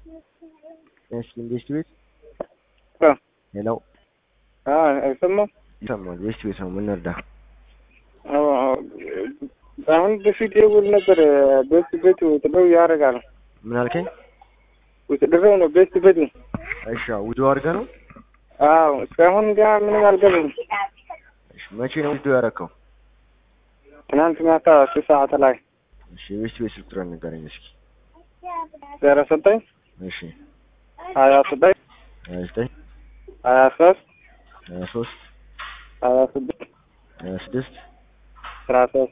እሺ እንዴት ቤት ሄሎ አይሰማም። ይሰማል። ቤት ቤት ነው። ምን እርዳ? አሁን በፊት ደውል ነበር። ቤት ውትድረው ያደርጋል። ምን አልከኝ? ውትድረው ነው ቤት። እሺ ውዱ አድርገህ ነው? አዎ እስካሁን ጋር ምንም አልገባም። እሺ መቼ ነው ውዱ ያደረከው? ትናንት ማታ 3 ሰዓት ላይ። እሺ ቤት ስልክ ቁጥሩን ንገረኝ እስኪ። 09 እሺ 29 29 23 23 26 26 13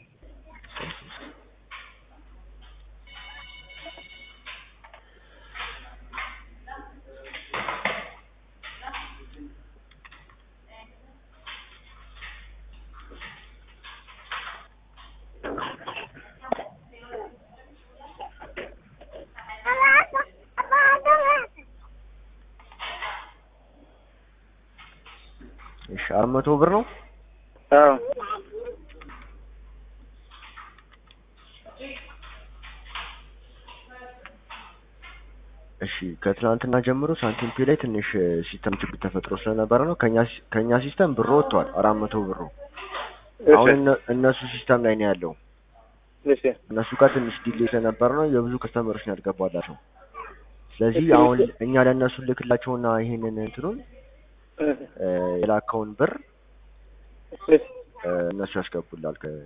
እሺ 400 ብር ነው? አዎ እሺ ከትናንትና ጀምሮ ሳንቲም ፔ ላይ ትንሽ ሲስተም ችግር ተፈጥሮ ስለነበረ ነው ከኛ ሲስተም ብር ወጥቷል። 400 ብር ነው። አሁን እነሱ ሲስተም ላይ ነው ያለው። እሺ እነሱ ጋር ትንሽ ዲሌይ ስለነበረ ነው የብዙ ከስተመሮች ነው ያልገባላቸው። ስለዚህ አሁን እኛ ለእነሱ ልክላቸውና ይሄንን እንትኑን የላከውን ብር እነሱ ያስገቡላል።